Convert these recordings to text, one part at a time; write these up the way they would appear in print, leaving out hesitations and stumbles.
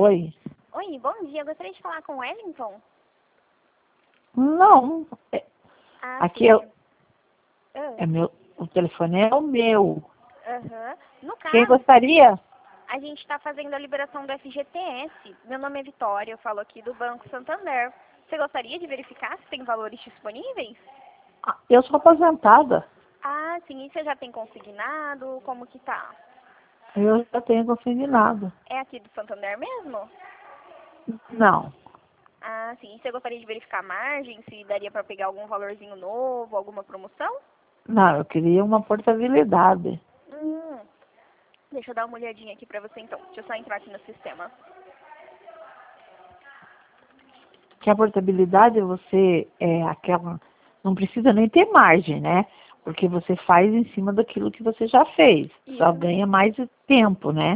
Oi. Oi, bom dia. Eu gostaria de falar com o Wellington. Não. Aqui sim. o telefone é o meu. No Quem caso, gostaria? a gente está fazendo a liberação do FGTS. Meu nome é Vitória, eu falo aqui do Banco Santander. Você gostaria de verificar se tem valores disponíveis? Eu sou aposentada. Ah, sim. E você já tem consignado? Como que tá? Eu já tenho consignado. É aqui do Santander mesmo? Não. Ah, sim. E você gostaria de verificar a margem, se daria para pegar algum valorzinho novo, alguma promoção? Não, eu queria uma portabilidade. Deixa eu dar uma olhadinha aqui pra você então. Deixa eu só entrar aqui no sistema. Que a portabilidade você é aquela. Não precisa nem ter margem, né? Porque você faz em cima daquilo que você já fez. Só Isso ganha mesmo. mais tempo, né?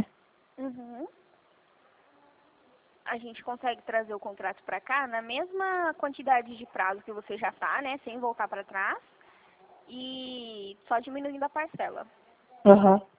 A gente consegue trazer o contrato pra cá na mesma quantidade de prazo que você já tá, né? Sem voltar pra trás. E só diminuindo a parcela. Aham.